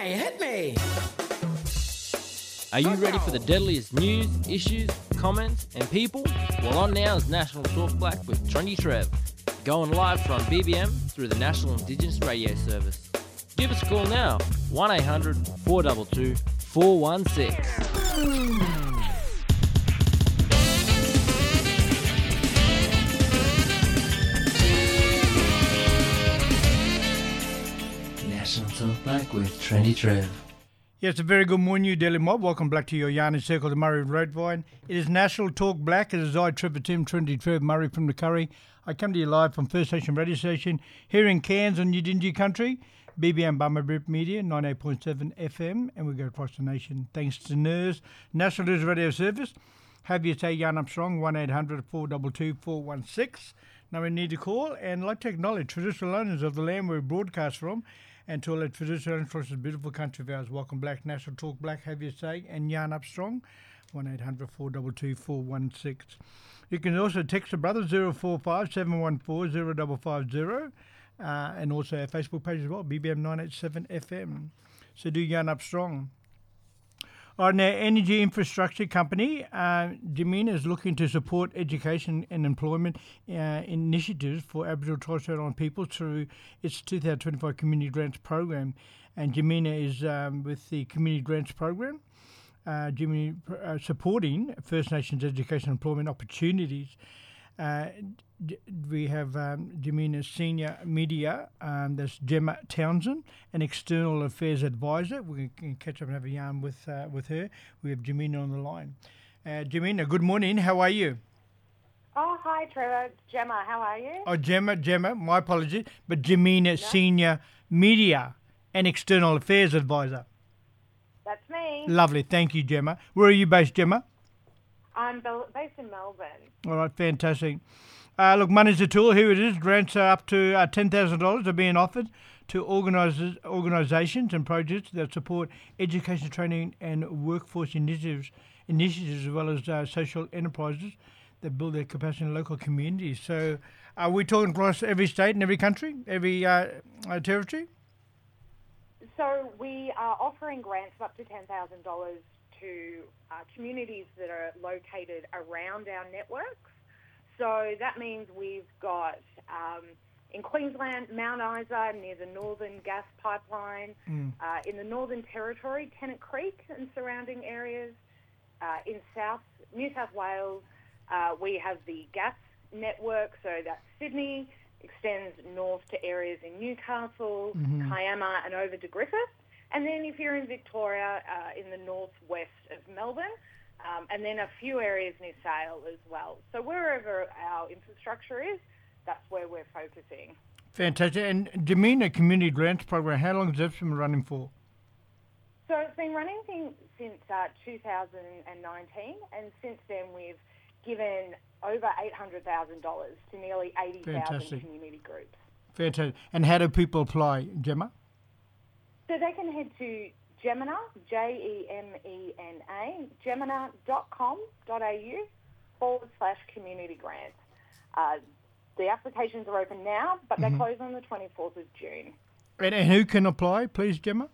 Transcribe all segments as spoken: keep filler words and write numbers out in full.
me, hit me. Are you ready for the deadliest news, issues, comments, and people? Well, on now is National Talk Black with Trendy Trev, going live from B B M through the National Indigenous Radio Service. Give us a call now, one eight hundred four two two four one six. National Talk Black with Trendy Trev. Yes, a very good morning, you Daily Mob. Welcome back to your Yarn and Circle to Murray Roadvine. It is National Talk Black. It is I, Trevor Tim, Trendy Trev, Murray from the Curry. I come to you live from First Nation Radio Station here in Cairns on Yidinji Country, B B M Bummer Rip Media, ninety-eight point seven F M, and we go across the nation thanks to N E R S, National News Radio Service. Have you say Yarn Up Strong, one eight hundred four two two four one six. Now we need to call, and I'd like to acknowledge traditional owners of the land we broadcast from, and to all the traditional owners across this beautiful country of ours. Welcome Black, National Talk Black, have you say, and Yarn Up Strong, one eight hundred four two two four one six. You can also text the brother zero four five seven one four zero five five zero, uh, and also our Facebook page as well, B B M nine eight seven F M. So do Yarn Up Strong. Our energy infrastructure company, uh, Jemina, is looking to support education and employment uh, initiatives for Aboriginal and Torres Strait Islander people through its two thousand twenty-five Community Grants Program. And Jemina is um, with the Community Grants Program, uh, Jemina, uh, supporting First Nations education and employment opportunities. Uh, we have um, Jemina's senior media, um, that's Gemma Townsend, an external affairs advisor. We can catch up and have a yarn with uh, with her. We have Jemina on the line. Uh, Jemina, good morning. How are you? Oh, hi, Trevor. Gemma, how are you? Oh, Gemma, Gemma, my apologies. But Jemina, yeah. Senior media and external affairs advisor. That's me. Lovely. Thank you, Gemma. Where are you based, Gemma? I'm based in Melbourne. All right, fantastic. Uh, look, money's a tool. Here it is. Grants are up to uh, ten thousand dollars are being offered to organises, organisations and projects that support education, training and workforce initiatives, initiatives as well as uh, social enterprises that build their capacity in local communities. So are we talking across every state and every country, every uh, uh, territory? So we are offering grants of up to ten thousand dollars to uh, communities that are located around our networks. So that means we've got, um, in Queensland, Mount Isa near the Northern Gas Pipeline, mm. uh, in the Northern Territory, Tennant Creek and surrounding areas. Uh, in South New South Wales, uh, we have the gas network, so that's Sydney, extends north to areas in Newcastle, mm-hmm. Kiama and over to Griffith. And then if you're in Victoria, uh, in the northwest of Melbourne, um, and then a few areas near Sale as well. So wherever our infrastructure is, that's where we're focusing. Fantastic. And Jemina Community Grants Program, how long has that been running for? So it's been running since uh, two thousand nineteen, and since then we've given over eight hundred thousand dollars to nearly eighty thousand community groups. Fantastic. And how do people apply, Gemma? So they can head to Jemina, J E M E N A, jemina dot com dot a u forward slash community grants. Uh, the applications are open now, but they mm-hmm. close on the twenty-fourth of June. And, and who can apply, please, Gemma?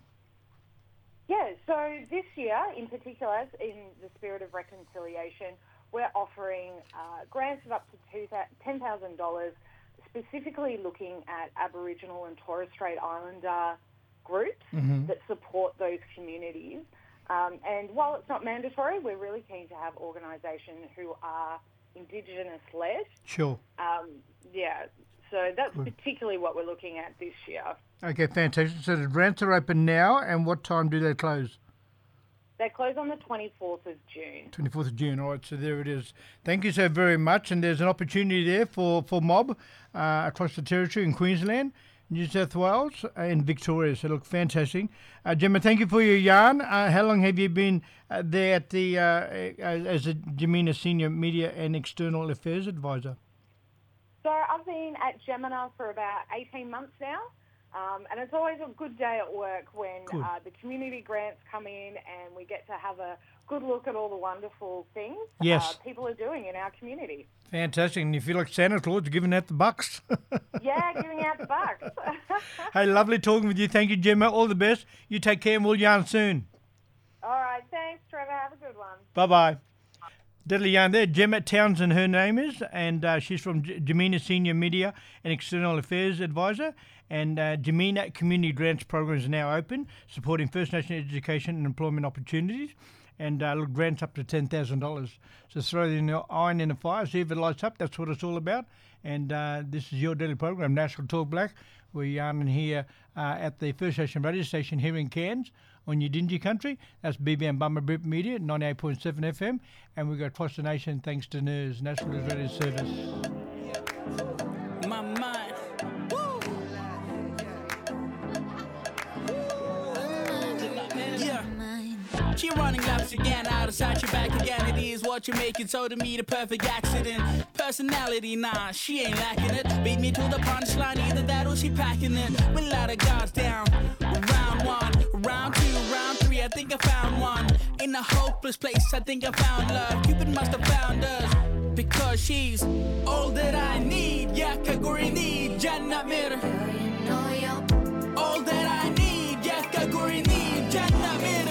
Yeah, so this year in particular, in the spirit of reconciliation, we're offering uh, grants of up to ten thousand dollars, specifically looking at Aboriginal and Torres Strait Islander groups mm-hmm. that support those communities. Um, and while it's not mandatory, we're really keen to have organisations who are Indigenous-led. Sure. Um, yeah, so that's Good. particularly what we're looking at this year. Okay, fantastic. So the grants are open now, and what time do they close? They close on the twenty-fourth of June. twenty-fourth of June, all right, so there it is. Thank you so very much, and there's an opportunity there for, for mob uh, across the territory in Queensland, New South Wales and Victoria. So look, fantastic. Uh, Gemma, thank you for your yarn. Uh, how long have you been uh, there at the uh, as a Jemina Senior Media and External Affairs Advisor? So I've been at Jemina for about eighteen months now. Um, and it's always a good day at work when uh, the community grants come in and we get to have a good look at all the wonderful things Yes. uh, people are doing in our community. Fantastic. And you feel like Santa Claus giving out the bucks. Yeah, giving out the bucks. Hey, lovely talking with you. Thank you, Gemma. All the best. You take care and we'll yarn soon. All right, thanks, Trevor. Have a good one. Bye-bye. Deadly yarn there. Gemma Townsend, her name is, and uh, she's from J- Jamina Senior Media and External Affairs Advisor. And uh, Jamina Community Grants Program is now open, supporting First Nation education and employment opportunities. And uh, look, grants up to ten thousand dollars. So throw the iron in the fire, see if it lights up. That's what it's all about. And uh, this is your daily program, National Talk Black. We're yarning here uh, at the First Nation radio station here in Cairns on your Dingy country. That's B B M Bummer Bip Media, ninety-eight point seven F M. And we go across the nation thanks to N E R S, National News Radio Service. My mind. Yeah. She running laps again, out of sight, she back again. It is what you make it, so to me the perfect accident. Personality, nah, she ain't lacking it. Beat me to the punchline, either that or she packing it. We let her guards down. Round one, round two, round three, I think I found one. In a hopeless place, I think I found love. Cupid must have found us, because she's all that I need. Yeah, Kaguri need, Jannah Mir. All that I need, yeah, Kaguri need, Jannah Mir.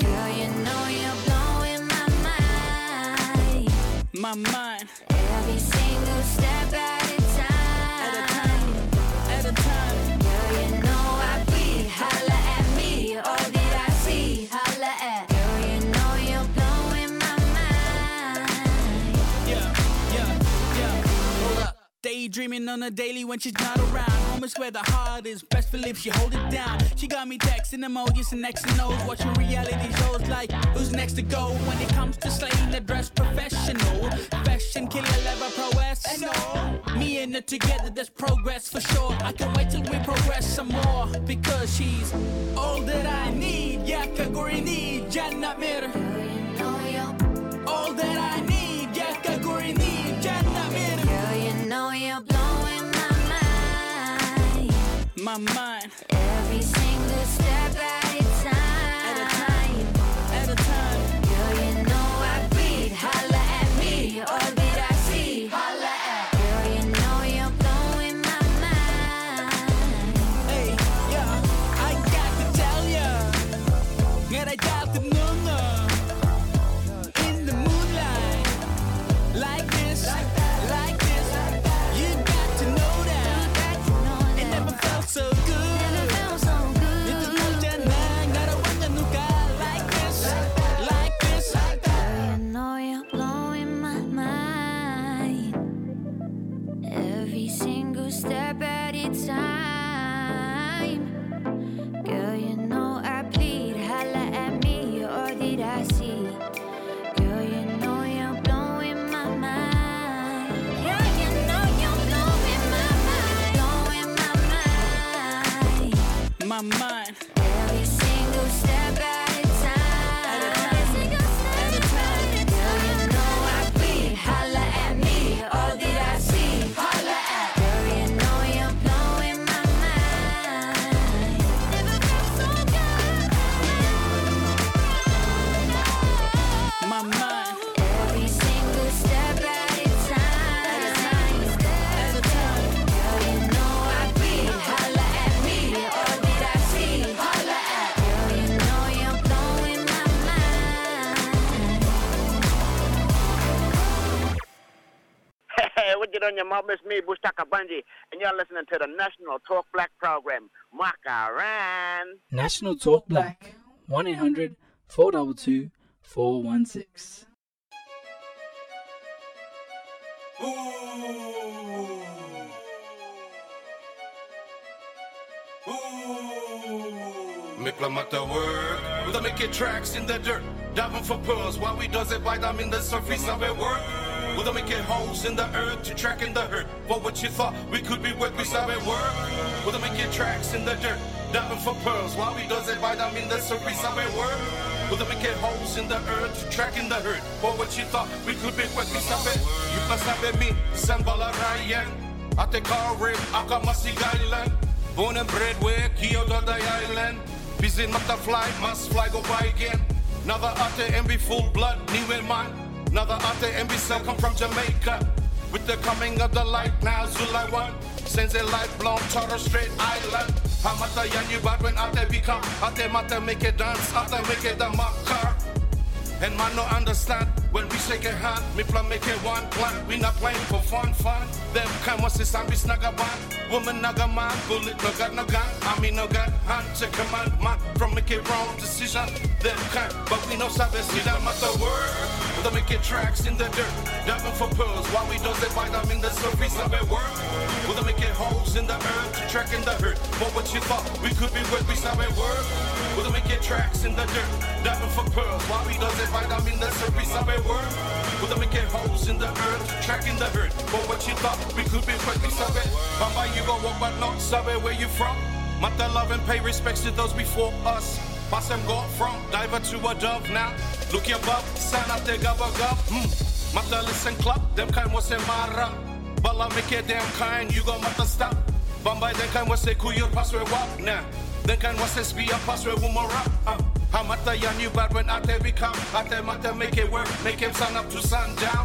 My mind. Every single step at a time. At a time. At a time. Girl, you know I bleed. Holla at me. All that I see. Holla at. Girl, you know you're blowing my mind. Yeah, yeah, yeah. Hold up. Daydreaming on a daily when she's not around. Moments where the heart is best believe she hold it down. She got me texting emojis and X and O's, watching reality shows like who's next to go. When it comes to slaying the dress professional, fashion killer level prowess. No, me and her together, there's progress for sure. I can't wait till we progress some more, because she's all that I need. Yeah, Kaguri need, Jannah Mir. Girl, you know you're. All that I need. Yeah, Kaguri need, Jannah Mir. Girl, you know you're blowing my mind. My mind. Every single step at a time. At a time. At a time. Girl, you know I bleed. Holla at me. All that I see. Holla at. Girl, you know you're blowing my mind. Hey, yeah, I got to tell ya, yeah, I got to know in the moonlight, like this, like this, you got to know that. It never felt so good. Never felt so good. It's a mountain man, gotta want the new guy like this, like this. Girl, you know you're blowing my mind. Every single step at a time. Girl, you know I bleed. Holla at me, or did I see? Girl, you know you're blowing my mind. Girl, you know you're blowing my mind. Blowing my mind. My mind. Every single step at a time. At a time. At a time. Girl, you know I bleed. Holla at me. All that I see. Holla at. Girl, you know you're blowing my mind. Never felt so good. My mind. Every single step at a time. At a time. At a time. Girl, you know I bleed. Holla at me. All that I see. Holla at. Girl, you know you're blowing my mind. Hey, what you doing, your mom? It's me, Bustaka Bunji, and you're listening to the National Talk Black program. Makaran. National Talk Black, one eight hundred four two two four one six. Make la matter work. We don't make it tracks in the dirt. Diving for pearls while we does it by them in the surface of it work. We don't make it holes in the earth to track in the hurt. For what you thought we could be with, we saw it work. We don't make it tracks in the dirt. Diving for pearls while we does it by them in the surface of it work. We don't make it holes in the earth to track in the hurt. For what you thought we could be with, we saw it. You must have me, San Valarayan. I take our red, Akamasi Island. Born and bred where Kyoto the island. Busy not to fly, must fly go by again. Another ate and be full blood, new in mind. Another ate and be cell come from Jamaica. With the coming of the light, now Zulai one. Sends a light blown Torres Strait Island. Hamata yanyu bad when ate become. Ate mata make it dance, ate make it the makar. And man no understand when we shake a hand, me plan make it one plan. We not playing for fun, fun. Them kind was this ambi snagga band. Woman naga man, bullet no got no gun. I mean no gun, hand to command man. From make it wrong decision, them kind. But we know sabe see them at the word. They make it tracks in the dirt, diving for pearls. While we does it by them in the surface of it work. Will they make it holes in the earth, tracking the hurt. But what you thought we could be with, we saw it work. Will they make it tracks in the dirt, diving for pearls. While we does it by them in the surface of it work. Will they make it holes in the earth, tracking the hurt. But what you thought we could be with, we saw it. Bamba you go walk but not sabe where you from. Mata love and pay respects to those before us. Pass them go from diver to a dove now. Look your above, sign up the gabba gub. Hmm. Mata listen club, them kind was a mara. Bala make it damn kind, you go mata stop. Bamba them kind was a kuyo pass we walk now. Them kind was a spear pass we wumara. Uh. Hamata yan you bad when ate become. Ate mata make it work, make him sun up to sundown.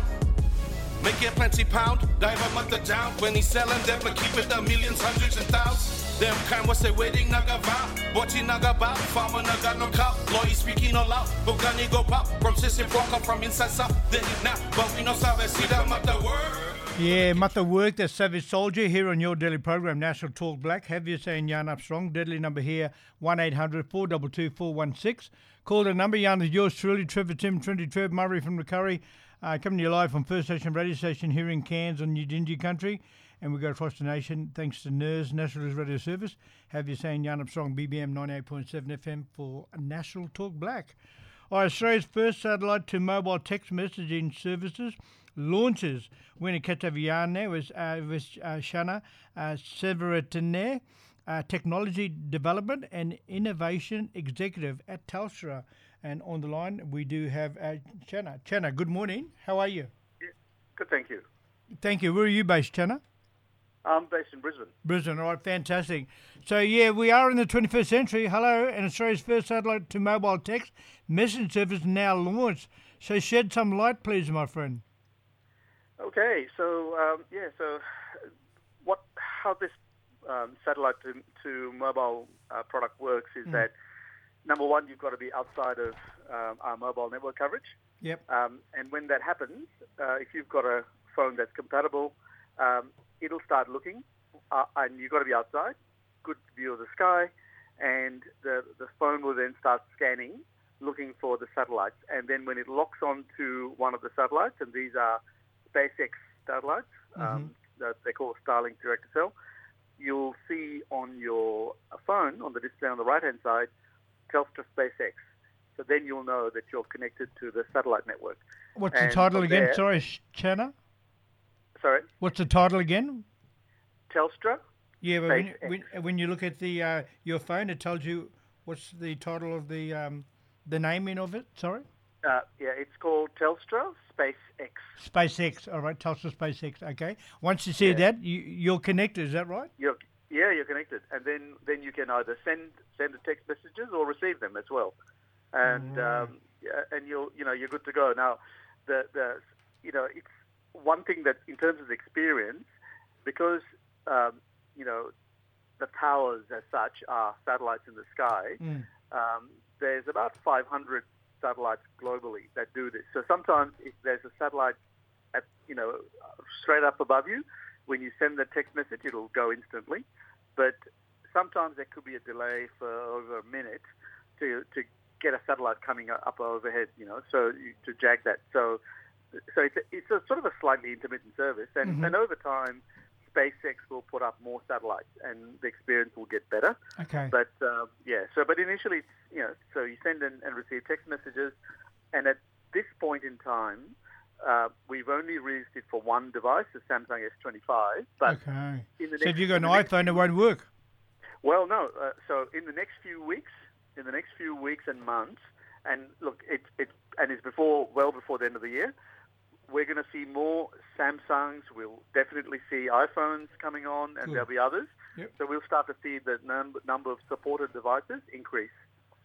Make it plenty pound, diver mata down. When he's selling them, but keep it the millions, hundreds and thousands. Them kind was a wedding naga vow. Watching naga bow, farmer naga no cow. Lawyer speaking all out, Bogani go pop. From Sissy Walker from inside south. Then now, but we know Savage see that mata word. Yeah, Mata Work, the Savage Soldier here on your daily program, National Talk Black. Have you saying Yarn Up Strong? Deadly number here, one eight hundred four two two four one six. Call the number, Yarn is yours truly, Trevor Tim, Trinity Trev, Murray from the Curry. Uh, coming to you live from First Station Radio Station here in Cairns on New Dingy Country. And we go across the nation thanks to N E R S, National Radio Service. Have you saying Yarn Up Strong, B B M ninety-eight point seven F M for National Talk Black. All right, Australia's first satellite to mobile text messaging services launches. We're going to catch over yarn there with, uh, with uh, Shana uh, Severatine, uh, Technology Development and Innovation Executive at Telstra. And on the line, we do have uh, Shana. Shana, good morning. How are you? Yeah, good, thank you. Thank you. Where are you based, Shana? I'm based in Brisbane. Brisbane, all right, fantastic. So, yeah, we are in the twenty-first century. Hello, and Australia's first satellite to mobile text messaging service now launched. So shed some light, please, my friend. Okay, so, um, yeah, so what, how this um, satellite to, to mobile uh, product works is mm. that, number one, you've got to be outside of um, our mobile network coverage. Yep. Um, and when that happens, uh, if you've got a phone that's compatible, um, it'll start looking, uh, and you've got to be outside, good view of the sky, and the, the phone will then start scanning, looking for the satellites. And then when it locks onto one of the satellites, and these are SpaceX satellites, mm-hmm. um, that they call Starlink Direct-to-Cell, you'll see on your phone, on the display on the right-hand side, Telstra SpaceX. So then you'll know that you're connected to the satellite network. What's and the title again? There, Sorry, Chana? Sorry? What's the title again? Telstra. Yeah, but when, when, when you look at the uh, your phone, it tells you what's the title of the um, the naming of it. Sorry. Uh, yeah, it's called Telstra SpaceX. SpaceX. All right, Telstra SpaceX. Okay. Once you see yeah. that, you, you're connected. Is that right? You're, yeah, you're connected, and then, then you can either send send the text messages or receive them as well, and right. um, yeah, and you'll you know you're good to go. Now, the the you know it's one thing that in terms of experience, because um, you know the towers as such are satellites in the sky. Mm. Um, there's about five hundred satellites globally that do this. So sometimes if there's a satellite at you know straight up above you, when you send the text message, it'll go instantly. But sometimes there could be a delay for over a minute to to get a satellite coming up overhead. You know, so you, to jag that. So so it's a, it's a sort of a slightly intermittent service, and, mm-hmm. and over time, SpaceX will put up more satellites, and the experience will get better. Okay. But um, yeah, so but initially, you know, so you send and, and receive text messages, and at this point in time, uh, we've only released it for one device, the Samsung S twenty-five. But okay. In the so next, if you've got an iPhone, next, it won't work. Well, no. Uh, so in the next few weeks, in the next few weeks and months, and look, it's it and it's before well before the end of the year. We're going to see more Samsungs. We'll definitely see iPhones coming on, and Good. There'll be others. Yep. So we'll start to see the num- number of supported devices increase.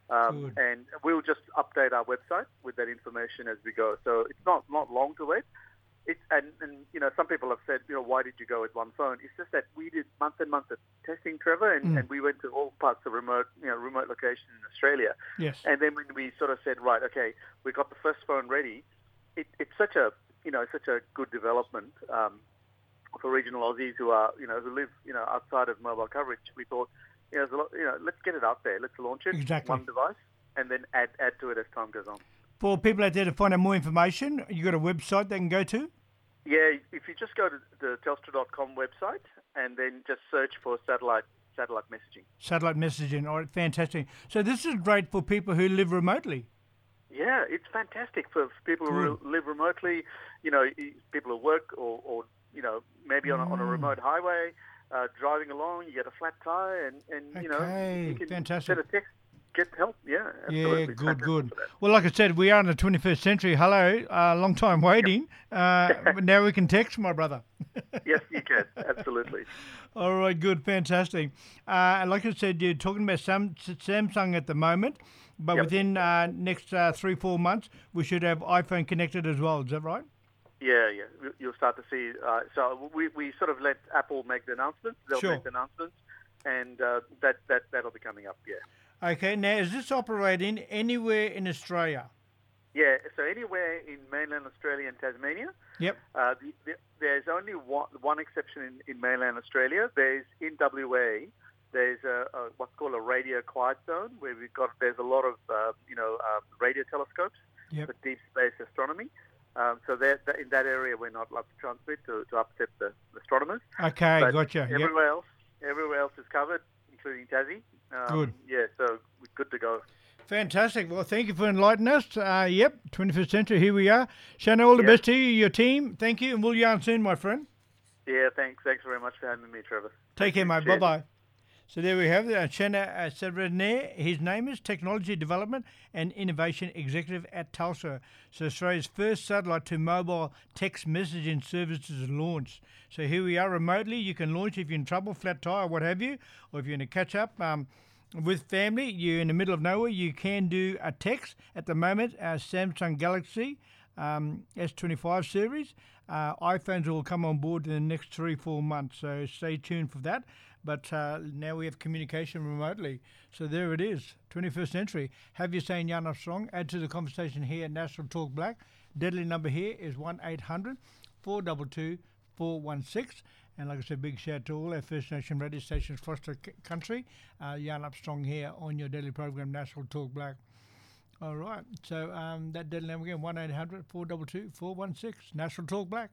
Um, and we'll just update our website with that information as we go. So it's not, not long to wait. It's, and, and, you know, some people have said, you know, why did you go with one phone? It's just that we did months and months of testing, Trevor, and, Mm. and we went to all parts of remote, you know, remote locations in Australia. Yes. And then when we sort of said, right, okay, we got the first phone ready, it, it's such a, you know, such a good development um, for regional Aussies who are, you know, who live, you know, outside of mobile coverage. We thought, you know, there's a lot, you know, let's get it out there. Let's launch it, Exactly. one device, and then add add to it as time goes on. For people out there to find out more information, you got a website they can go to? Yeah, if you just go to the Telstra dot com website and then just search for satellite satellite messaging. Satellite messaging. All right, fantastic. So this is great for people who live remotely. Yeah, it's fantastic for people who Good. live remotely, you know, people who work or, or you know, maybe on a, on a Mm. remote highway, uh, driving along, you get a flat tire and, and you know, Okay, you can fantastic. send a text, get help. Yeah, absolutely. Yeah, It's good, fantastic good. for that. Well, like I said, we are in the twenty-first century. Hello, uh, long time waiting. Uh, but now we can text, my brother. Yes, you can, absolutely. All right, good, fantastic. Uh, and like I said, you're talking about Sam- Samsung at the moment, but Yep. within uh, next uh, three, four months, we should have iPhone connected as well. Is that right? Yeah, yeah. You- You'll start to see. Uh, so we, we sort of let Apple make the announcements. They'll Sure. make the announcements, and uh, that that that'll be coming up. Yeah. Okay, now is this operating anywhere in Australia? Yeah. So anywhere in mainland Australia and Tasmania. Yep. Uh, the, the, there's only one, one exception in, in mainland Australia. There's in W A. There's a, a what's called a radio quiet zone where we've got there's a lot of uh, you know uh, radio telescopes Yep. for deep space astronomy. Um, so that, that, in that area, we're not allowed to transmit to, to upset the, the astronomers. Okay, But gotcha. Yep. Everywhere else, everywhere else is covered, including Tassie. Um, Good. Yeah, so we're good to go. Fantastic. Well, thank you for enlightening us. Uh, yep, twenty-first century, here we are. Shanna, all the Yeah. best to you, your team. Thank you, and we'll yarn soon, my friend. Yeah, thanks. Thanks very much for having me, Trevor. Take care, mate. Cheers. Bye-bye. So there we have it. Uh, Shanna uh, Severaner. His name is Technology Development and Innovation Executive at Telstra. So Australia's first satellite to mobile text messaging services is launched. So here we are remotely. You can launch if you're in trouble, flat tire, what have you, or if you're in a catch-up. Um, with family, you're in the middle of nowhere, you can do a text. At the moment, uh, Samsung Galaxy um, S twenty-five series. Uh, iPhones will come on board in the next three, four months, so stay tuned for that. But uh, now we have communication remotely. So there it is, twenty-first century. Have your say in Yarn Up Strong. Add to the conversation here at National Talk Black. Deadly number here is one eight hundred four two two four one six. And like I said, big shout out to all our First Nation radio stations across the c- country. Uh, Yarn Up Strong here on your daily program, National Talk Black. All right, so um, that deadly number again, one eight hundred four two two four one six, National Talk Black.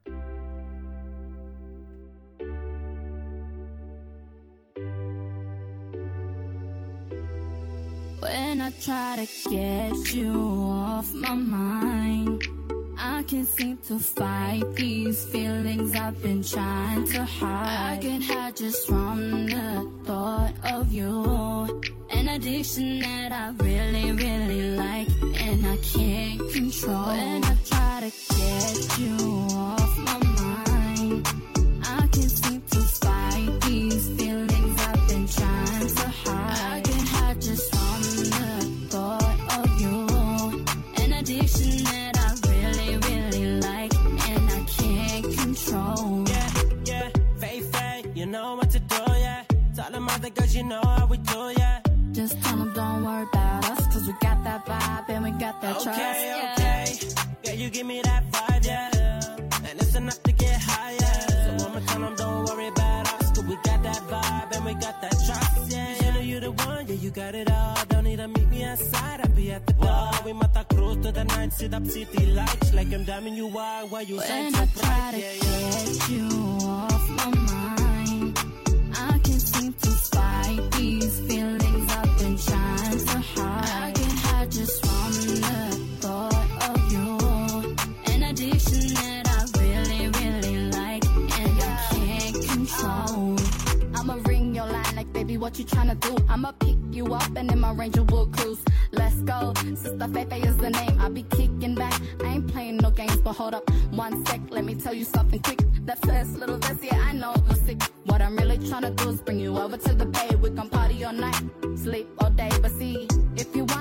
When I try to get you off my mind, I can't seem to fight these feelings I've been trying to hide. I get high just from the thought of you. An addiction that I really, really like, and I can't control. When I try to get you off my mind, I can't seem to fight these feelings I've been trying to hide. I get high just from the thought of you. An addiction that I really, really like, and I can't control. Yeah, yeah, Faye, Faye, you know what to do, yeah. Tell them other girls you know how we do, yeah. Just tell them don't worry about us, cause we got that vibe and we got that Okay, trust. Yeah. okay, yeah, you give me that vibe, yeah. And it's enough to get higher. So I'ma tell them don't worry about us, cause we got that vibe and we got that trust, yeah. You know you the one, yeah, you got it all. Don't need to meet me outside, I'll be at the door. We mata cruise to the night, sit up city lights, like I'm damning you wild while you shine When so I bright, try to yeah, yeah. get you off my mind, I can't seem to fight these feelings I've been trying to hide. I get high just from the thought of you. An addiction that I really, really like, and I can't control. I'ma ring your line like, baby, what you tryna do? I'ma pick you up and in my Ranger will cruise. Let's go, Sister Fefe is the name. I'll be kicking back. I ain't playing no games, but hold up one sec. Let me tell you something quick. That first little verse, yeah, I know it was sick. What I'm really tryna do is bring you over to the bay. We gon' party all night, sleep all day. But see, if you want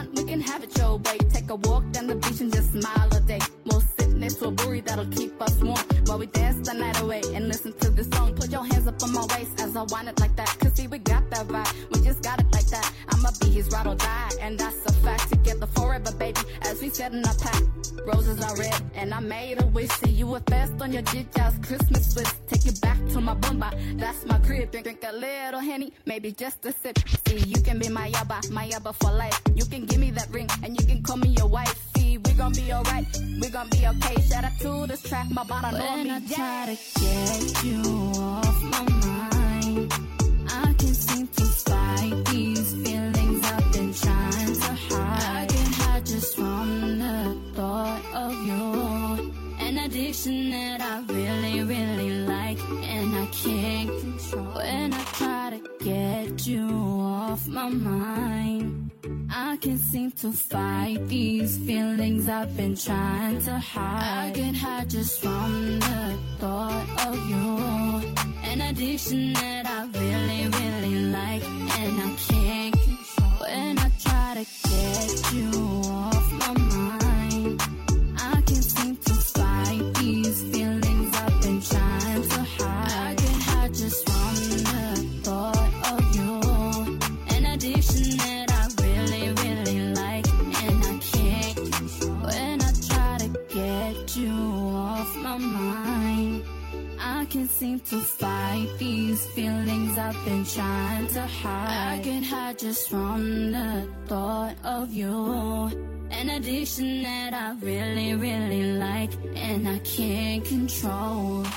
have it your way. Take a walk down the beach and just smile all day. We'll sit next to a brewery that'll keep us warm while we dance the night away and listen to this song. Put your hands up on my waist as I wind it like that. Cause see, we got that vibe, we just got it like that. I'ma be his ride or die, and that's a fact. Together forever, baby, as we set in our pack. Roses are red, and I made a wish. See you a fest on your jig-jazz Christmas list. Take you back to my bumba, that's my crib. Drink, drink a little Henny, maybe just a sip. See, you can be my yabba, my yabba for life. You can give me that ring, and you can call me your wife. See, we gon' be alright, we gon' be okay. Shout out to this track, my bottom know me. When I try to get you off my mind, I can't seem to fight these feelings I've been trying to hide. I can't hide just from the thought of you. An addiction that I really, really like, and I can't control. When I try to get you off my mind, I can't seem to fight these feelings I've been trying to hide. I can't hide just from the thought of you. An addiction that I really, really like, and I can't control. When I try to get you off my mind, I can't seem to fight these feelings I've been trying to hide. I can't hide just from the thought of you. An addiction that I really, really like, and I can't control. When I try to get you off my mind, I can't seem to fight these feelings I've been trying to hide. I can't hide just from the thought of you. An addiction that I really, really like, and I can't control.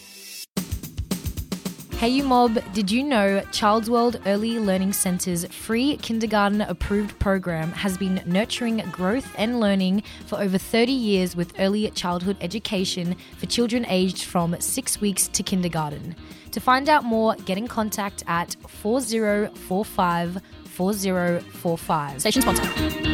Hey you mob, did you know Child's World Early Learning Centre's free kindergarten approved program has been nurturing growth and learning for over thirty years with early childhood education for children aged from six weeks to kindergarten. To find out more, get in contact at four zero four five, four zero four five. Station sponsor.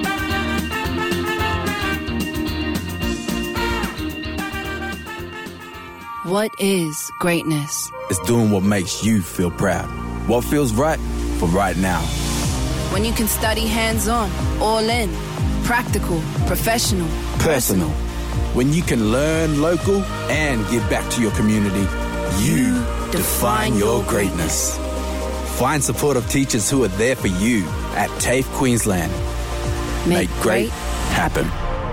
What is greatness? It's doing what makes you feel proud. What feels right for right now. When you can study hands-on, all in, practical, professional, personal. When you can learn local and give back to your community, you define your greatness. Find supportive teachers who are there for you at TAFE Queensland. Make, Make great happen.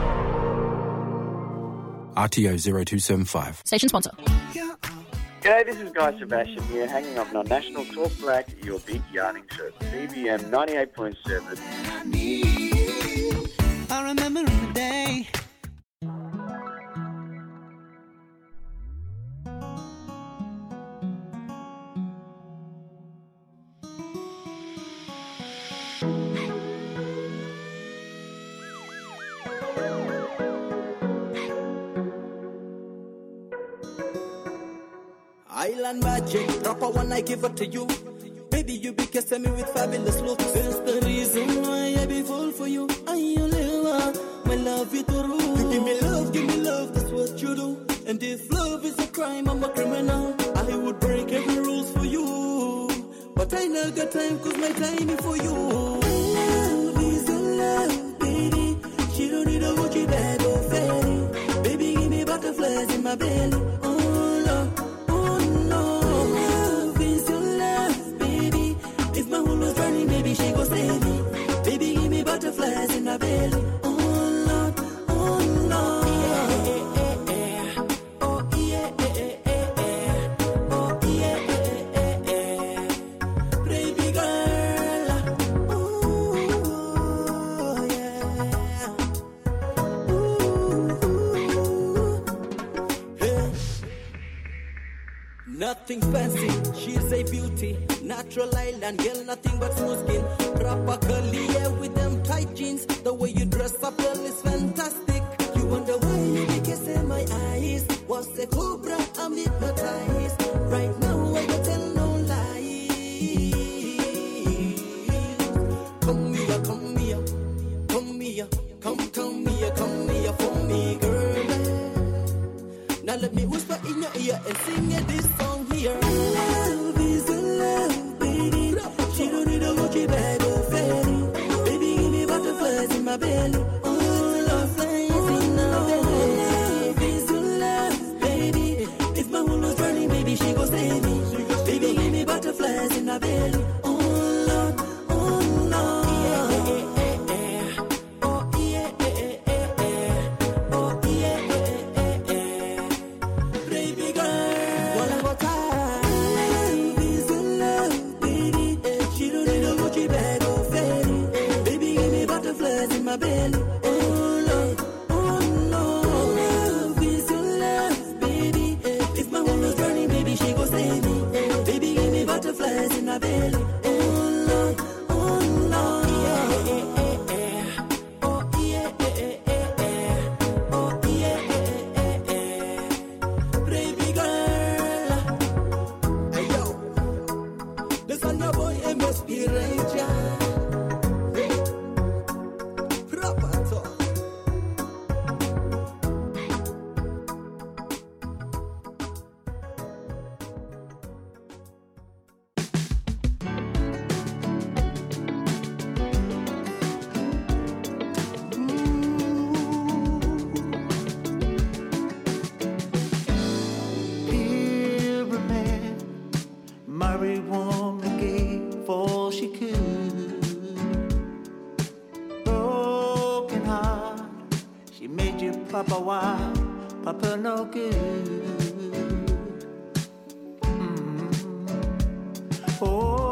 R T O zero two seven five. Station sponsor. G'day, this is Guy Sebastian here, hanging up on National Talk Black, your big yarning show. B B M ninety-eight point seven. I remember in the day. Island magic, proper one I give it to you. Baby, you be kissing me with fabulous looks. That's the reason why I be full for you. I only want my love you to rule. You give me love, give me love, that's what you do. And if love is a crime, I'm a criminal. I would break every rules for you. But I not got time, cause my time is for you. Love is your love, baby. She don't need a Gucci bag or Fendi. Baby, give me butterflies in my belly. Maybe she go save me. Baby, give me butterflies in my belly. Oh Lord, oh Lord. Yeah, yeah, yeah. Oh yeah, yeah, yeah. Oh yeah, yeah, yeah. Baby girl. Ooh, yeah. Ooh, hey. Nothing fancy, she's a beauty. Natural island girl, nothing but smooth skin. Proper curly hair with them tight jeans. The way you dress up, girl, is fantastic. You wonder why you be kissing my eyes. Was a cobra, I'm hypnotized. Right now, I don't tell no lies. Come here, come here, come here, come, come here, come here for me, girl. Now let me whisper in your ear and sing you this song here. Love is the love, baby. She don't need a Gucci bag or Fendi. Baby, give me butterflies in my belly. Oh, love flies in my belly. Love is your love, baby. If my wound was burning, baby, she go save me. Baby, give me butterflies in my belly. Oh, Lord, oh, Lord. My belly, oh Lord, oh Lord, love is your love, baby. If my wound was burning, baby, she go save me. Baby, give me butterflies in my belly, oh Lord, oh Lord, yeah, oh yeah, oh yeah, baby girl. Hey yo, this one your boy M S P Ranger. Papa, why? Papa, no good. Mm. Oh,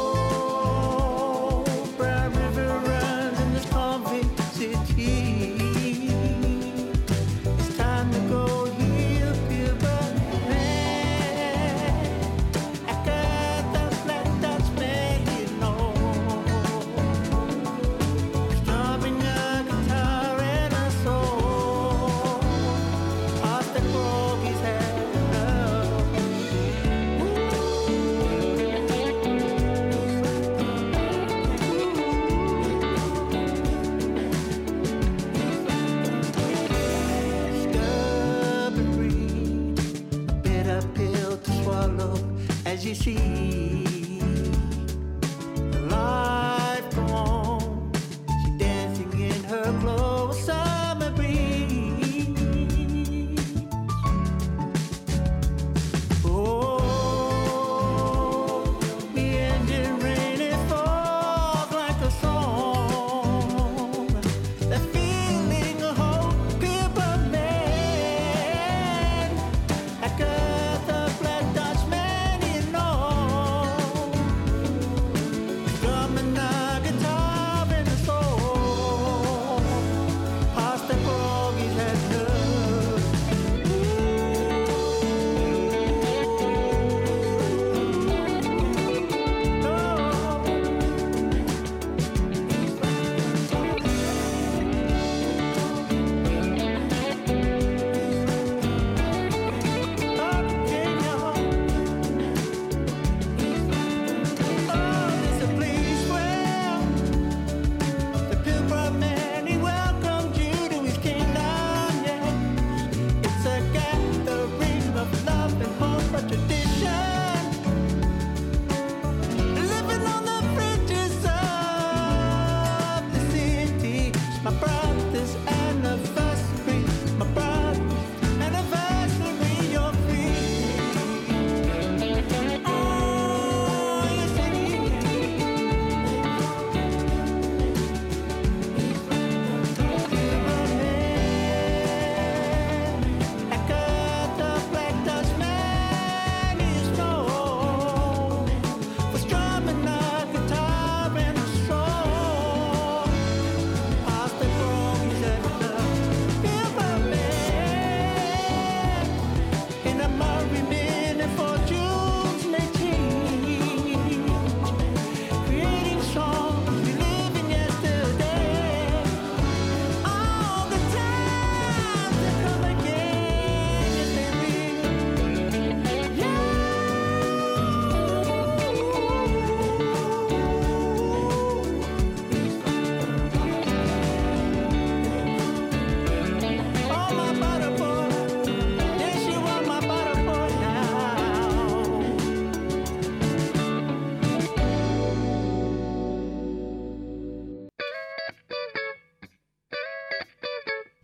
Brown River runs in this convict city. It's time to go here, Pilbara man. I got the Black Dutchman, you know. Strumming a guitar and a soul. Past the Froggy's head up. Stubborn breed, bitter pill to swallow as you see. Life go on, she dancing in her clothes, summer breeze. Oh, the engine rain, it falls like a song. The feeling of hope, people man, like a the Black Dutchman, you know. Drumming a guitar and a soul. Past the Froggy's head up. It's a place where the Pilgrim man, he welcomed you to his kingdom, yeah. It's a gathering of love and hope, a tradition. Living on the fringes of the city. It's my brother's anniversary, my brother's anniversary, you're free. Oh, yes it like a the Black Dutchman is known for strumming a guitar and a song. Past the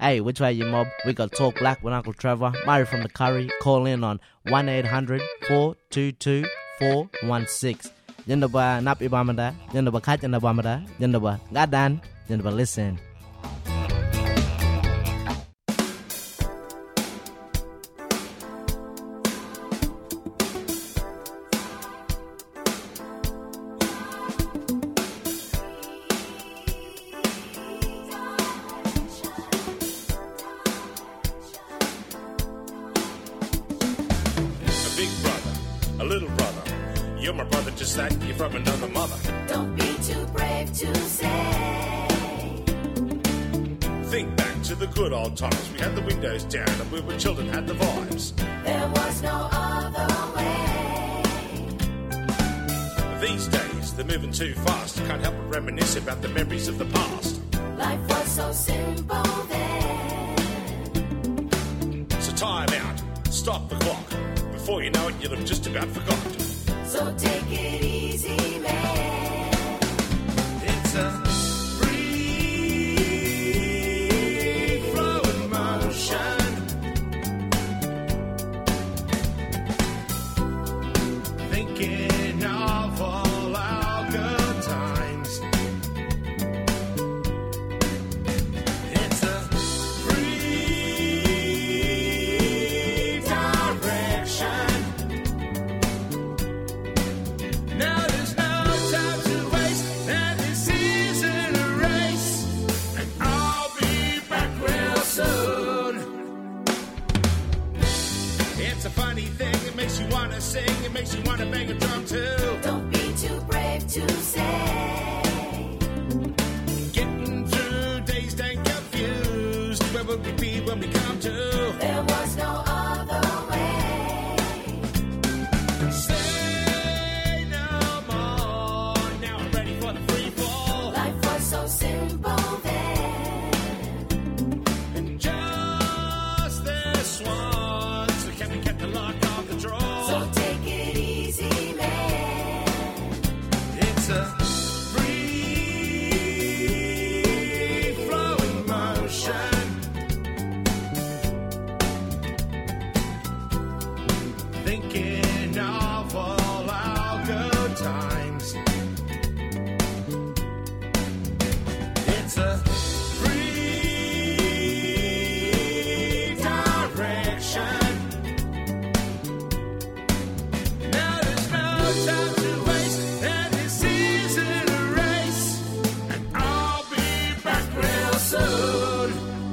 Hey, which way you mob? We got Talk Black with Uncle Trevor. Murray from the Curry. Call in on one eight hundred four two two four one six. Yandaba nap ibamada. Yandaba kat yandabamada. Yandaba gadan. Yandaba listen. Times. We had the windows down and we were children, had the vibes. There was no other way. These days, they're moving too fast. Can't help but reminisce about the memories of the past. Life was so simple then. So time out, stop the clock. Before you know it, you'll have just about forgot. So take it easy, man. It's a thinking of all our good times. It's a free direction. Now there's no time to waste, and this isn't a race. And I'll be back real soon. It's a funny thing, it makes you wanna sing, it makes you wanna bang a drum too. Don't be too brave to say. Getting through dazed and confused. Where will we be when we come to? There was no other way. Say no more. Now I'm ready for the free fall. Life was so simple then. And just this once, so can we get the lock off the drawer? So take it easy, man. It's a free flowing motion. Thinking of all our good times. It's a free direction. Now there's no time to waste, and this isn't a race. And I'll be back real soon.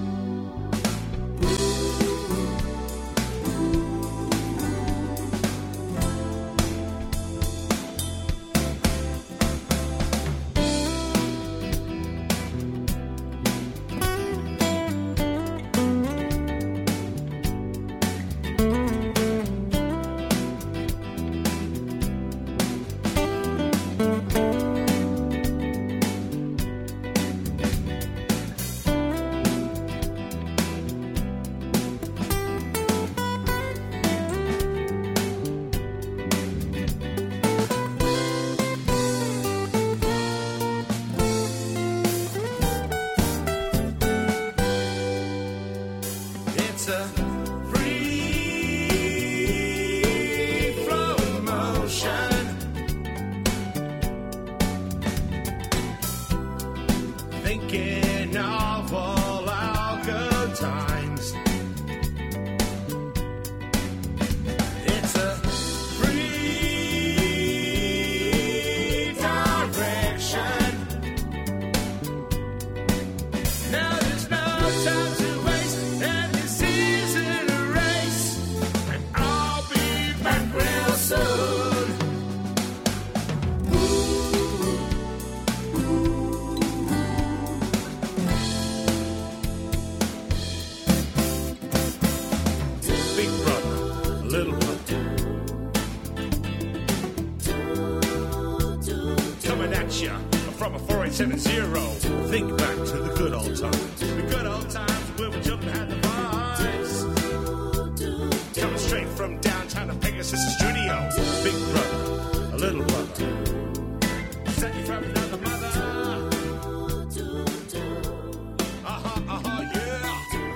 It's a free flowing motion. Thinking of all our good times. It's a free direction. Now there's no time to waste, and this isn't a race. And I'll be back real soon. Big brother, little brother, coming at ya from a four eight seven zero. Think back to the good old times. The good old times where we children had the vibes. Coming straight from downtown to Pegasus Studio. Big brother, a little brother, sent you from another mother. Uh-huh, uh-huh, yeah.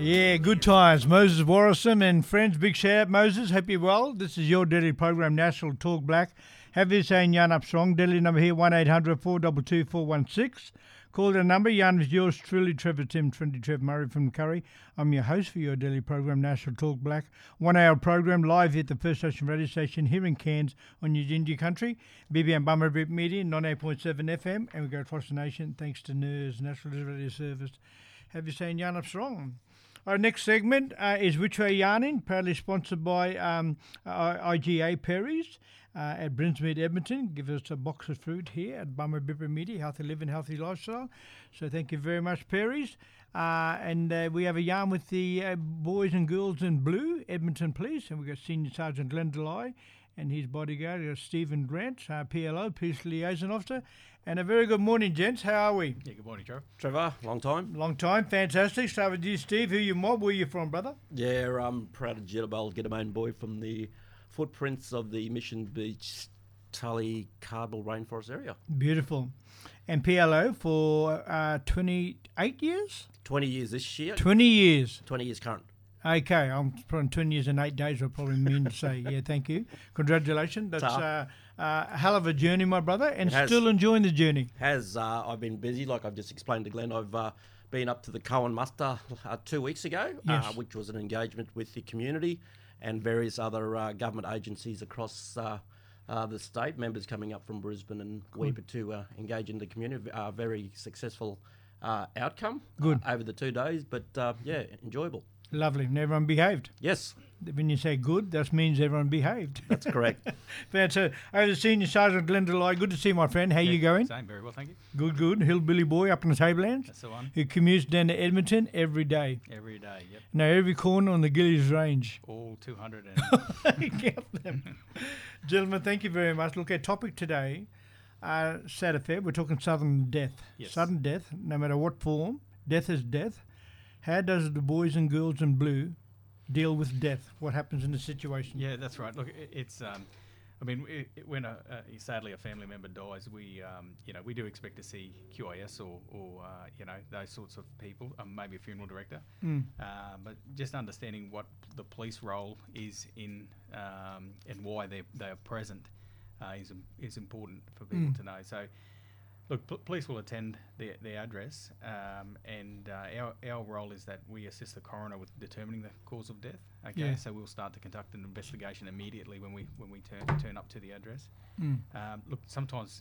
Yeah, good times. Moses Warrison and friends, big shout out, Moses. Hope you're well. This is your daily program, National Talk Black. Have you saying yarn up strong? Daily number here, one eight hundred four two two four one six. Call the number. Yarn is yours truly, Trevor Tim, Trinity Trev Murray from Curry. I'm your host for your daily program, National Talk Black. One hour program live at the First Ocean radio station here in Cairns on New Ginger Country. B B M Bummer Bit Media, ninety-eight point seven F M. And we go across the nation thanks to N E R S, National Radio Service. Have you saying yarn up strong? Our next segment uh, is Which Way Yarning, proudly sponsored by um, I G A Perry's uh, at Brinsmead, Edmonton. Give us a box of fruit here at Bummer Bipper Media, Healthy Living, Healthy Lifestyle. So thank you very much, Perry's. Uh, and uh, we have a yarn with the uh, boys and girls in blue, Edmonton Police. And we've got Senior Sergeant Glenn Delay and his bodyguard, uh, Stephen Grant, uh, P L O, Police Liaison Officer. And a very good morning, gents. How are we? Yeah, good morning, Trevor. Trevor, long time. Long time, fantastic. Start with you, Steve. Who you mob? Where you from, brother? Yeah, I'm proud of Jitterbell, Giddamoan boy from the footprints of the Mission Beach, Tully, Cardinal Rainforest area. Beautiful. And P L O for uh, twenty-eight years? twenty years this year. twenty years. twenty years current. Okay, I'm probably twenty years and eight days, I probably mean to say. Yeah, thank you. Congratulations. That's uh, uh, a hell of a journey, my brother, and It has. still enjoying the journey. Has uh, I've been busy, like I've just explained to Glenn. I've uh, been up to the Cohen Muster uh, two weeks ago, Yes. uh, which was an engagement with the community and various other uh, government agencies across uh, uh, the state, members coming up from Brisbane and Weeper to uh, engage in the community. Uh, very successful uh, outcome Good. uh, over the two days, but uh, yeah, enjoyable. Lovely. And everyone behaved. Yes. When you say good, that means everyone behaved. That's correct. Fantastic. Over the Senior Sergeant Glenn Delay. Good to see you, my friend. How you going? Same, very well, thank you. Good, good. Hillbilly boy up in the tablelands. That's the one. Who commutes down to Edmonton every day. Every day, yep. Now, every corner on the Gillies Range. All two hundred and... Count them. Gentlemen, thank you very much. Look, our topic today, uh, sad affair, we're talking sudden death. Yes. Sudden death, no matter what form, death is death. How does the boys and girls in blue deal with death? What happens in the situation? Yeah, that's right. Look, it, it's... Um, I mean, it, it, when a, uh, sadly a family member dies, we, um, you know, we do expect to see Q I S or, or uh, you know, those sorts of people, um, maybe a funeral director. Mm. Uh, but just understanding what the police role is in um, and why they they are present uh, is is important for people Mm. to know. So, look, p- police will attend the the address, um, and uh, our our role is that we assist the coroner with determining the cause of death. Okay, Yeah. so we'll start to conduct an investigation immediately when we when we turn turn up to the address. Mm. Um, look, sometimes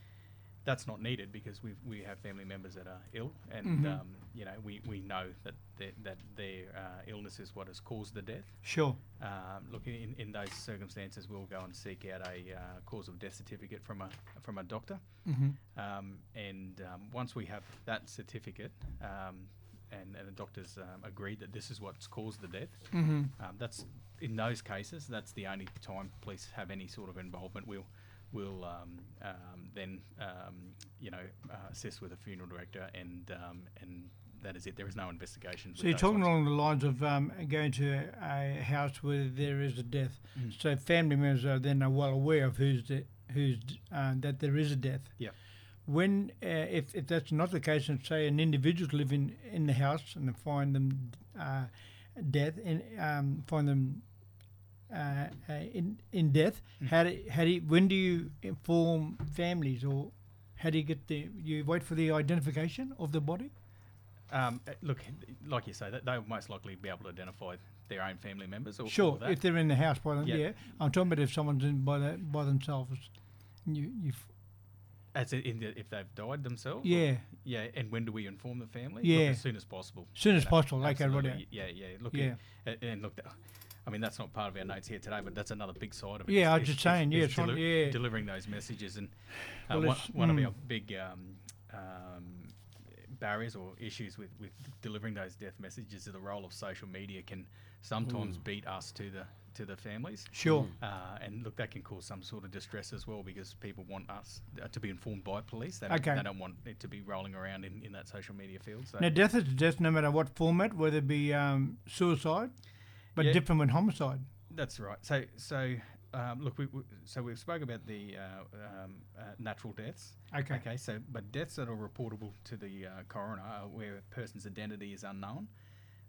that's not needed because we we have family members that are ill, and Mhm. um, you know we, we know that their, that their uh, illness is what has caused the death. Sure. Um, look, in, in those circumstances, we'll go and seek out a uh, cause of death certificate from a from a doctor, Mhm. um, and um, once we have that certificate, um, and, and the doctors um, agreed that this is what's caused the death, Mhm. um, that's in those cases that's the only time police have any sort of involvement. We'll will um, um, then um, you know uh, assist with a funeral director, and um, and that is it. There is no investigation. So you're talking along the lines of um, going to a house where there is a death. Mm. So family members are then are well aware of who's de- who's uh, that there is a death. Yeah. When uh, if if that's not the case, and say an individual's living in the house and they find them uh, death and um, find them. Uh, uh, in in death, Mm. how do, how do you, when do you inform families, or how do you get the you wait for the identification of the body? Um, uh, look, like you say, that they'll most likely be able to identify their own family members. Or, Sure, or that. if they're in the house by them, Yeah. yeah. I'm talking about if someone's in by the, by themselves. You you As in, in the, if they've died themselves. Yeah. Or, yeah. And when do we inform the family? Yeah. Look, as soon as possible. Soon as You know, possible, like absolutely. everybody. Yeah, yeah. Look, Yeah. And, and look, th- I mean that's not part of our notes here today, but that's another big side of it. Yeah, I was is- just is- saying, yeah, is trying- deli- yeah. delivering those messages, and uh, Well, one, it's- one mm. of our big um, um, barriers or issues with, with delivering those death messages is the role of social media can sometimes Mm. beat us to the to the families. Sure. Uh, and look, that can cause some sort of distress as well because people want us uh, to be informed by police. They don't, Okay. they don't want it to be rolling around in, in that social media field. So Now, death is death, no matter what format, whether it be um, suicide, but Yeah. different when homicide. That's right. So, so um, look, we, we so we've spoke about the uh, um, uh, natural deaths. Okay. Okay. So, but deaths that are reportable to the uh, coroner, uh, where a person's identity is unknown,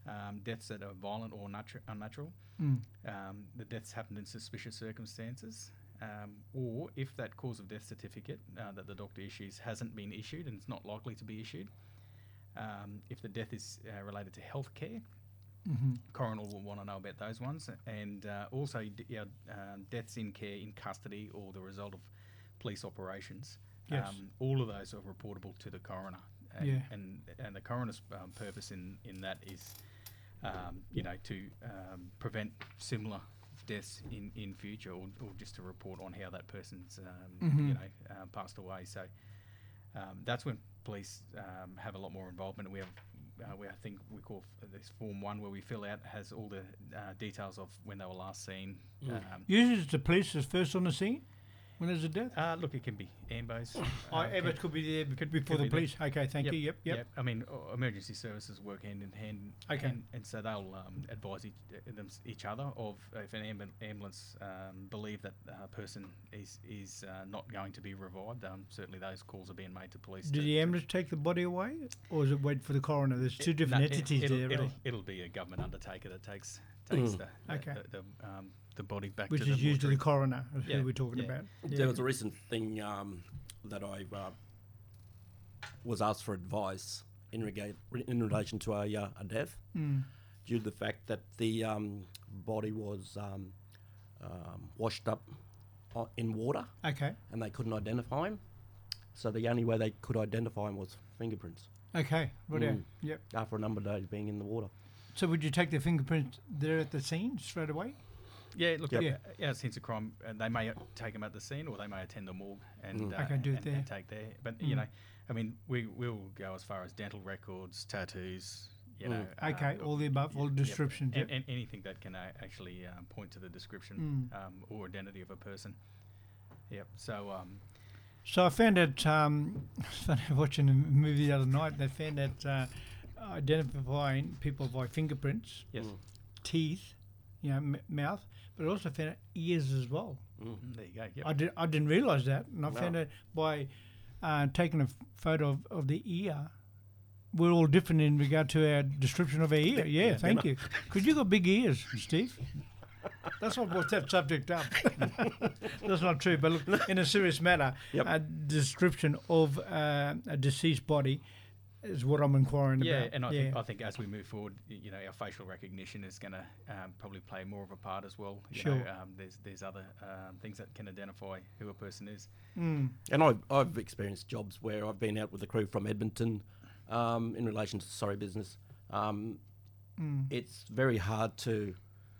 um, deaths that are violent or natu- unnatural, Mm. um, the deaths happened in suspicious circumstances, um, or if that cause of death certificate uh, that the doctor issues hasn't been issued and it's not likely to be issued, um, if the death is uh, related to healthcare, Mhm. coroner will want to know about those ones, and uh, also d- yeah, um, deaths in care, in custody, or the result of police operations. Yes. Um, all of those are reportable to the coroner, and Yeah. and, and the coroner's um, purpose in, in that is, um, you know, to um, prevent similar deaths in, in future, or, or just to report on how that person's um, Mhm. you know uh, passed away. So um, that's when police um, have a lot more involvement. We have. Uh, we, I think we call f- this Form one, where we fill out, has all the uh, details of when they were last seen. Mm. Um, Usually it's the police that's first on the scene when there's a death? Uh, look, it can be ambos. Oh, ambos could be there bec- before the be police. Okay, thank you. Yep, yep. I mean, uh, emergency services work hand in hand. Okay. And, and so they'll um, advise each, uh, them, each other of if an ambu- ambulance um, believe that a person is is uh, not going to be revived. Um, certainly, those calls are being made to police. Did to, the ambulance take the body away, or is it wait for the coroner? There's two different no, it- entities it'll, there, it'll, right? it'll be a government undertaker that takes takes Mm. the, the, Okay. the, the, um, the body back Which to the is usually mortuary. the coroner, is who Yeah, we're talking yeah. about. There was a recent thing um, that I uh, was asked for advice in, rega- in relation to a, uh, a death, Mm. due to the fact that the um, body was um, um, washed up o- in water. Okay. And they couldn't identify him. So the only way they could identify him was fingerprints. Okay, right. Mm. Yep. After a number of days being in the water. So would you take the fingerprints there at the scene straight away? Yeah, look, Yep. yeah, Yeah. yeah, since a crime, uh, they may take them at the scene, or they may attend the morgue and, Mm. uh, Okay, do it and, there. and take there. But you Mm. know, I mean, we will go as far as dental records, tattoos. You know, Mm. Okay, all the above, all yep, descriptions, and, yep. and anything that can uh, actually um, point to the description Mm. um, or identity of a person. Yep. So. Um, So I found that, um, funny, watching a movie the other night, they found that uh, identifying people by fingerprints, Yes. Mm. teeth, you know, m- mouth, but also found out ears as well. Mm. There you go. Yep. I, did, I didn't realise that, and I No. found out by uh, taking a f- photo of, of the ear, we're all different in regard to our description of our ear. Yeah, Yeah, thank you you. Because you got big ears, Steve. That's why I brought that subject up. That's not true, but look, in a serious matter, Yep. a description of uh, a deceased body is what I'm inquiring yeah, about. and I yeah. think I think as we move forward, y- you know, our facial recognition is going to um, probably play more of a part as well. You Sure. know, um, there's there's other um, things that can identify who a person is. Mm. And I've, I've experienced jobs where I've been out with the crew from Edmonton um, in relation to Sorry Business. Um, Mm. It's very hard to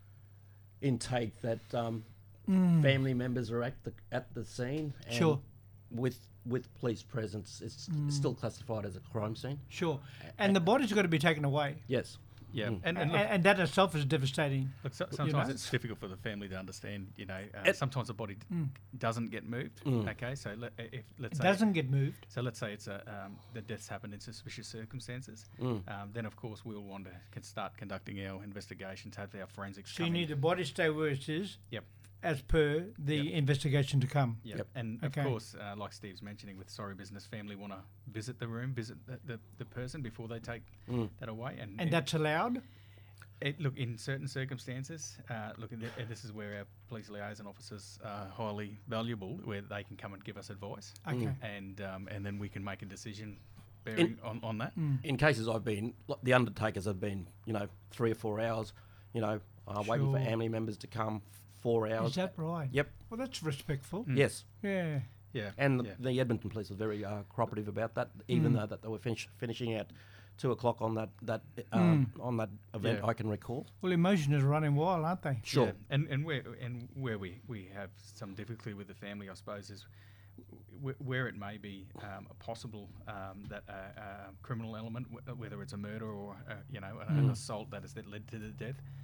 intake that um, Mm. family members are at the at the scene. And Sure. With with police presence, it's Mm. still classified as a crime scene. Sure. And the body's got to be taken away. Yes. Yeah, Mm. and, And, and, and, look, that itself is devastating. look, so, you sometimes know? it's difficult for the family to understand. You know, uh, It- sometimes the body d- Mm. doesn't get moved. Mm. Okay, so let, if let's It say doesn't get moved. So let's say it's a um, the death's happened in suspicious circumstances. Mm. Um, then of course we'll want to can start conducting our investigations, have our forensics. So you come in. need the body stay where it is. Yep. As per the investigation to come. Yep. And Okay. of course, uh, like Steve's mentioning, with Sorry Business, family want to visit the room, visit the, the, the person before they take Mm. that away. And, And that's allowed? It, look, in certain circumstances, uh, look, and th- and this is where our police liaison officers are highly valuable, where they can come and give us advice. Okay. And um, and then we can make a decision bearing on, on that. In cases I've been, like, the undertakers have been, you know, three or four hours, you know, uh, waiting for Sure. family members to come, four hours. Is that right? Yep. Well, that's respectful. Yes. Yeah. Yeah. And yeah. the Edmonton police were very uh, cooperative about that, even Mm. though that they were finish, finishing at two o'clock on that that um, Mm. on that event. Yeah. I can recall. Well, emotion is running wild, aren't they? Sure. Yeah. And and where and where we, we have some difficulty with the family, I suppose, is w- where it may be um, a possible um, that a, a criminal element, w- whether it's a murder or uh, you know an, an Mm. assault that has that led to the death.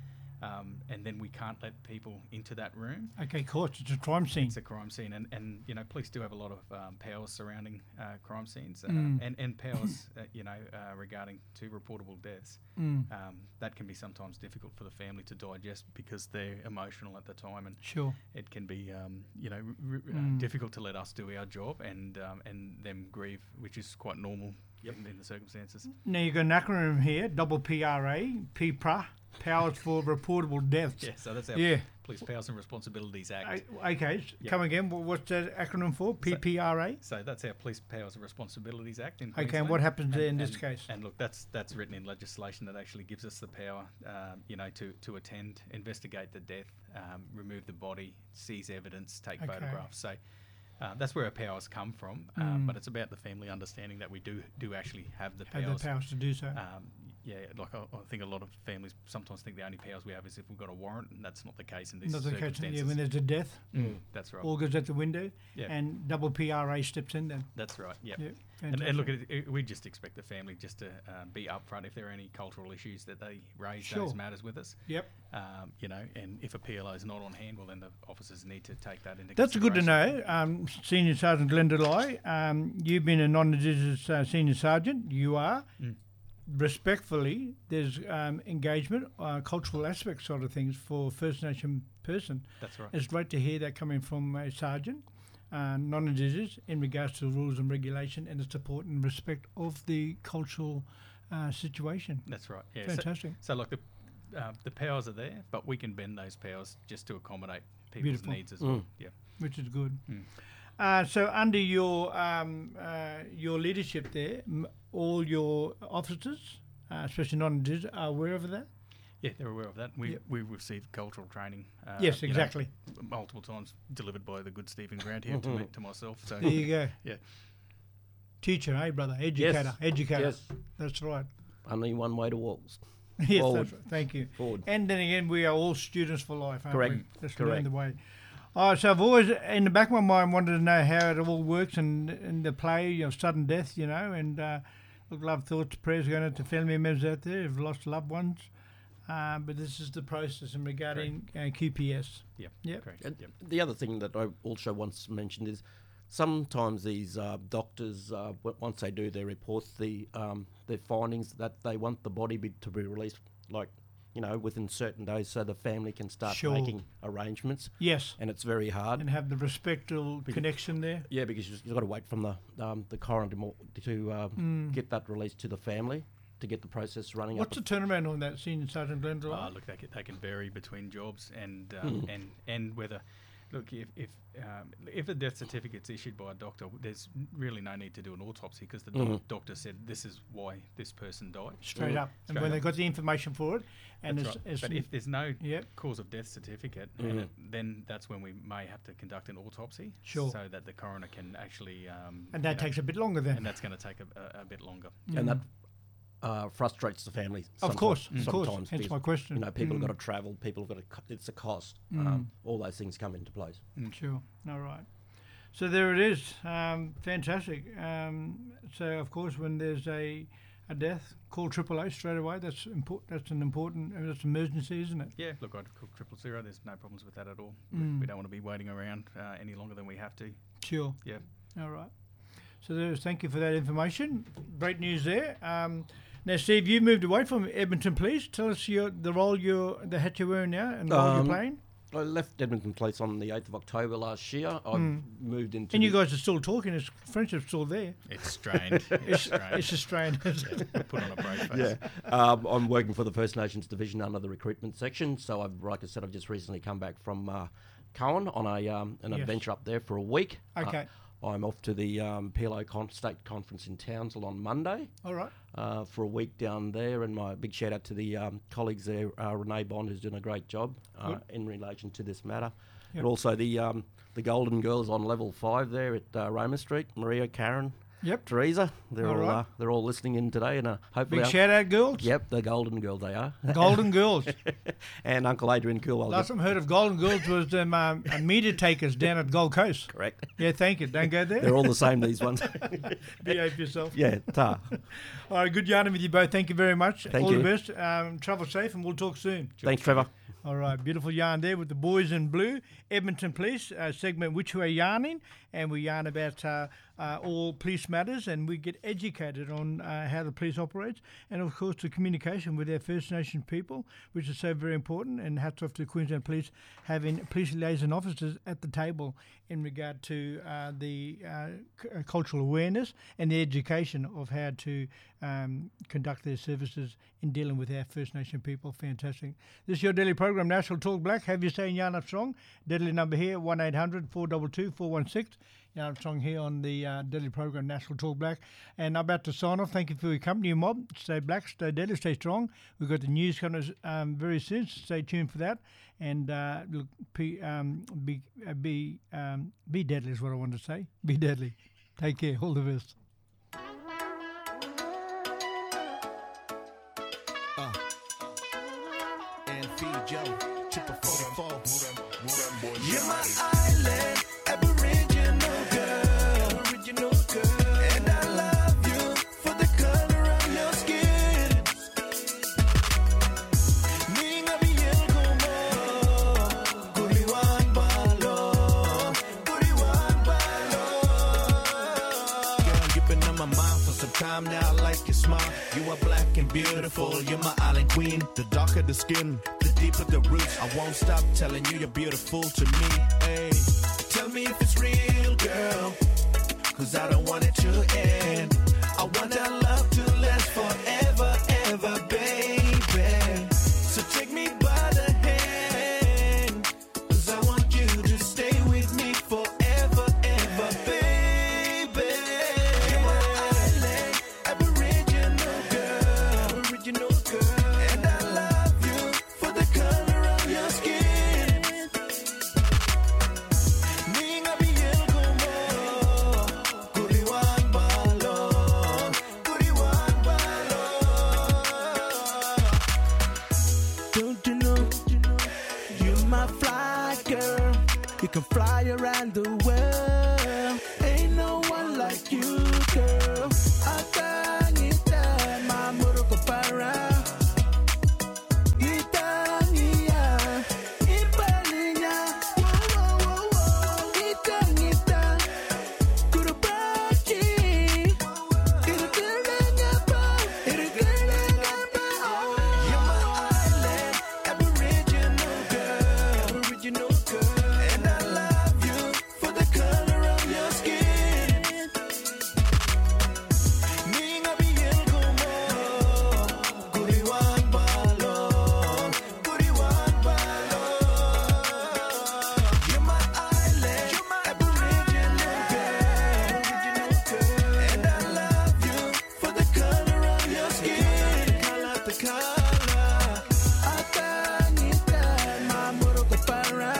Um, and then we can't let people into that room. Okay, of course, it's a crime scene. It's a crime scene, and, and you know, police do have a lot of um, powers surrounding uh, crime scenes, uh, Mm. and and powers, uh, you know, uh, regarding to reportable deaths. Mm. Um, that can be sometimes difficult for the family to digest because they're emotional at the time, and Sure. it can be, um, you know, r- r- Mm. uh, difficult to let us do our job and um, and them grieve, which is quite normal in, in the circumstances. Now you've got an acronym here, double P R A, P P R A, Powers for Reportable Deaths. Yeah, so that's our yeah. Police Powers and Responsibilities Act. I- okay, s- Yep. come again. Wha- What's that acronym for? P P R A. So that's our Police Powers and Responsibilities Act in Okay, and Queensland. what happens there And- in this and- case? And look, that's that's written in legislation that actually gives us the power, um, you know, to, to attend, investigate the death, um, remove the body, seize evidence, take Okay. photographs. So uh, that's where our powers come from. Mm. Um, but it's about the family understanding that we do do actually have the Have powers. the powers to do so. Um, yeah, like I, I think a lot of families sometimes think the only powers we have is if we've got a warrant, and that's not the case in these Not the case. circumstances. Yeah, when there's a death, Mm, that's right. all goes out the window, Yeah. and double P R A steps in then. That's right. Yep. Yep, And, and look, fantastic. it, it, we just expect the family just to uh, be upfront if there are any cultural issues that they raise Sure. those matters with us. Yep. Um, you know, and if a P L O is not on hand, well, then the officers need to take that into That's good to consideration. know. Um, Senior Sergeant Glenda Lai, um, you've been a non-Indigenous uh, Senior Sergeant. You are. Mm. Respectfully, there's um, engagement, uh, cultural aspect sort of things for First Nation person. That's right. It's great to hear that coming from a sergeant, uh, non-Indigenous, in regards to rules and regulation and the support and respect of the cultural uh, situation. That's right. Yeah. Fantastic. So, so look, the uh, the powers are there, but we can bend those powers just to accommodate people's Beautiful. needs as well. Yeah. Which is good. Mm. Uh, so under your um, uh, your leadership there, m- all your officers, uh, especially non-Indigenous, are aware of that? Yeah, they're aware of that. We Yep. we've received cultural training. Uh, Yes, you know, exactly. multiple times delivered by the good Stephen Grant here to me, to myself. So There you go. Yeah. Teacher, hey brother, educator, educator. Yes. That's right. Only one way to walk. Yes, Forward. that's right. Thank you. Forward. And then again, we are all students for life, aren't Correct. we? That's Correct. the way. Oh, so I've always, in the back of my mind, wanted to know how it all works and, and the play, you know, sudden death, you know, and uh, look, love, thoughts, prayers going out to family members out there who've lost loved ones. Uh, but this is the process in regarding uh, Q P S. Yep. Yep. Correct. And the other thing that I also once mentioned is sometimes these uh, doctors, uh, w- once they do their reports, the um, their findings that they want the body be, to be released, like you know, within certain days, so the family can start Sure. making arrangements. Yes. And it's very hard. And have the respectful Because- connection there. Yeah, because you've got to wait from the um, the coroner to, mo- to um, Mm. get that released to the family to get the process running. What's the up. turnaround on that, Senior Sergeant Glenda? Uh, look, they can, they can vary between jobs and um, Mm. and and whether. Look, if if um, if a death certificate's issued by a doctor, there's really no need to do an autopsy because the doc- Mhm. doctor said this is why this person died. Straight up. And Straight when up. they got the information for it, and That's it's, right. it's But if there's no Yep. cause of death certificate, Mhm. and it, then that's when we may have to conduct an autopsy, Sure. so that the coroner can actually. Um, And you that know, takes a bit longer then. And that's going to take a, a, a bit longer. And that uh, frustrates the family. Of sometimes- course, of course. sometimes Hence because, my question. You know, people Mm. have got to travel. People have got to. Co- it's a cost. Mm. Um, all those things come into place. Sure. All right. So there it is. Um, fantastic. Um, so of course, when there's a a death, call triple O straight away. That's important. That's an important. Uh, that's an emergency, isn't it? Yeah, look, I'd call triple zero. There's no problems with that at all. Mm. We, we don't want to be waiting around uh, any longer than we have to. Sure. Yeah. All right. So there's. Thank you for that information. Great news there. Um, now, Steve, you moved away from Edmonton Police. Tell us your the role you're the hat you're wearing now and the role Um, you're playing. I left Edmonton Police on the eighth of October last year. I Mm. moved into. And you the- guys are still talking. It's friendship's still there. It's strained. it's, It's strained. it's a strain. Yeah, put on a brave face. Yeah, um, I'm working for the First Nations Division under the recruitment section. So, I've, like I said, I've just recently come back from uh, Cowan on a um, an Yes. adventure up there for a week. Okay. Uh, I'm off to the um, P L O con- state conference in Townsville on Monday. All right. Uh, for a week down there, and my big shout out to the um, colleagues there, uh, Renee Bond, who's doing a great job uh, Good. in relation to this matter, Yep. and also the um, the Golden Girls on level five there at uh, Roma Street, Maria, Karen, Yep. Teresa. They're All all right. uh, they're all listening in today, and uh, hopefully Big I'll- shout out, girls. Yep, the Golden Girls they are. Golden Girls. And Uncle Adrian Coolwell. Last time I heard of Golden Girls was them um, uh, meter takers down at Gold Coast. Correct. Yeah, thank you. Don't go there. They're all the same, these ones. Behave yourself. Yeah, ta. All right, good yarning with you both. Thank you very much. Thank All you. the best. Um, travel safe, and we'll talk soon. Thanks, Trevor. All right, beautiful yarn there with the boys in blue. Edmonton Police uh, segment, which we're yarning, and we yarn about uh, uh, all police matters, and we get educated on uh, how the police operates, and of course the communication with our First Nation people, which is so very important. And hats off to Queensland Police having police liaison officers at the table in regard to uh, the uh, c- cultural awareness and the education of how to um, conduct their services in dealing with our First Nation people. Fantastic. This is your daily program, National Talk Black. Have you saying Yarn Up Strong? Deadly number here, one eight hundred four two two four one six. Yarn Up Strong here on the uh, daily program, National Talk Black. And I'm about to sign off. Thank you for your company, mob. Stay black, stay deadly, stay strong. We've got the news coming um, very soon. Stay tuned for that. And uh, look, be um, be uh, be, um, be deadly is what I wanted to say. Be deadly. Take care. All the best. Uh, and feed Joe, triple forty-four. You're my island, aboriginal girl, original girl, and I love you for the color of your skin. Ninga biel como, kuriwan balon, kuriwan balon. Girl, you've been on my mind for some time now. I like your smile. You are black and beautiful. You're my island queen. The darker the skin, the deeper the roots. I won't stop telling you you're beautiful to me. Hey, tell me if it's real, girl, cause I don't want it to end. I want our love to last forever, ever, baby. So take me by the hand, cause I want you to stay with me forever, ever, baby. You're my island, aboriginal girl, original girl, and I love you for the color of your skin. Ninga biel como, kuriwan balon, kuriwan balon. Don't you know, you're my fly girl. You can fly around the world. Ain't no one like you, girl. I can't eat that, my muroko para. Itania, Ipalinia, whoa, whoa, whoa, Itanita, Kurubachi, Irukirangapa, Irukirangapa. You're my island, aboriginal girl, original girl, and I love you for the color of your skin. Ninga biel como, kuriwan balon, kuriwan balon. You're my island, you're my aboriginal girl, original girl, and I love you for the color of your skin. Color the color, Atanita, my muroko para.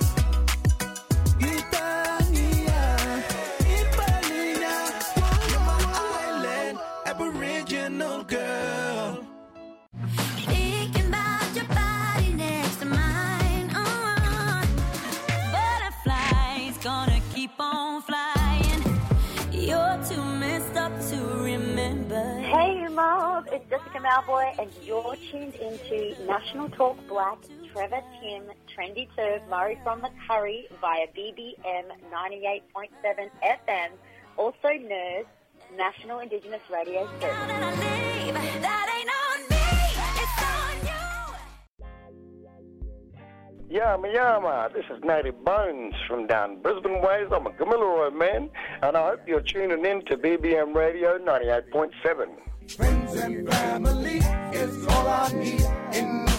Itania, Ipalina, you're my island, aboriginal girl. Thinking about your body next to mine. Uh, butterflies gonna keep on flying. You're too messed up to remember. Hey, Mob, it's Jessica Malboy, and you're tuned into National Talk Black, Trevor Tim, Trendy Turf, Murray from the Curry via B B M ninety-eight point seven F M, also N E R S, National Indigenous Radio Service. That ain't on me, it's on you. Yama Yama, this is Native Bones from down Brisbane ways. I'm a Gamilaroi man, and I hope you're tuning in to B B M Radio ninety-eight point seven. Friends and family is all I need in